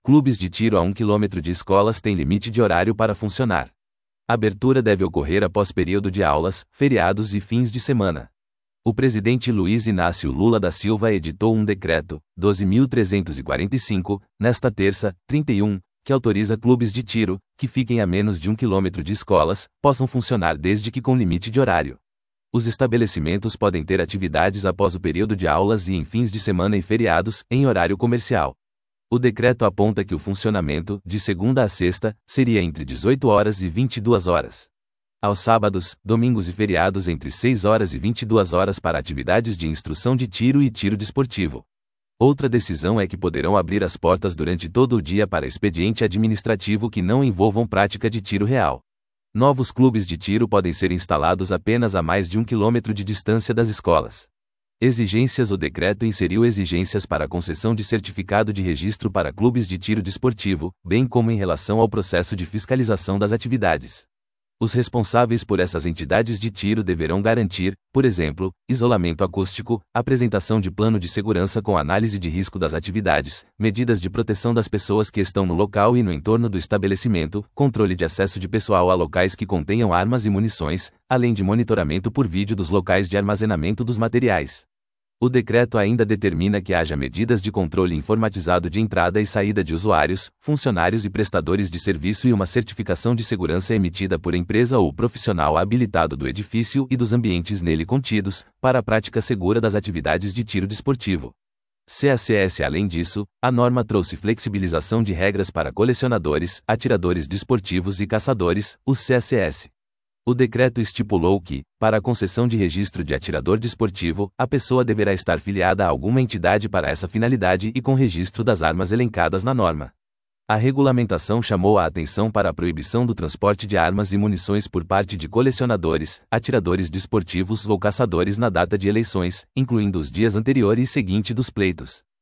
Clubes de tiro a 1 km de escolas têm limite de horário para funcionar. A abertura deve ocorrer após período de aulas, feriados e fins de semana. O presidente Luiz Inácio Lula da Silva editou um decreto, 12.345, nesta terça, 31, que autoriza clubes de tiro, que fiquem a menos de 1 km de escolas, possam funcionar desde que com limite de horário. Os estabelecimentos podem ter atividades após o período de aulas e em fins de semana e feriados, em horário comercial. O decreto aponta que o funcionamento, de segunda a sexta, seria entre 18 horas e 22 horas. Aos sábados, domingos e feriados entre 6 horas e 22 horas para atividades de instrução de tiro e tiro desportivo. Outra decisão é que poderão abrir as portas durante todo o dia para expediente administrativo que não envolvam prática de tiro real. Novos clubes de tiro podem ser instalados apenas a mais de 1 km de distância das escolas. Exigências: o decreto inseriu exigências para a concessão de certificado de registro para clubes de tiro desportivo, bem como em relação ao processo de fiscalização das atividades. Os responsáveis por essas entidades de tiro deverão garantir, por exemplo, isolamento acústico, apresentação de plano de segurança com análise de risco das atividades, medidas de proteção das pessoas que estão no local e no entorno do estabelecimento, controle de acesso de pessoal a locais que contenham armas e munições, além de monitoramento por vídeo dos locais de armazenamento dos materiais. O decreto ainda determina que haja medidas de controle informatizado de entrada e saída de usuários, funcionários e prestadores de serviço e uma certificação de segurança emitida por empresa ou profissional habilitado do edifício e dos ambientes nele contidos, para a prática segura das atividades de tiro desportivo. CACS. Além disso, a norma trouxe flexibilização de regras para colecionadores, atiradores desportivos e caçadores, os CACS. O decreto estipulou que, para a concessão de registro de atirador desportivo, a pessoa deverá estar filiada a alguma entidade para essa finalidade e com registro das armas elencadas na norma. A regulamentação chamou a atenção para a proibição do transporte de armas e munições por parte de colecionadores, atiradores desportivos ou caçadores na data de eleições, incluindo os dias anterior e seguinte dos pleitos.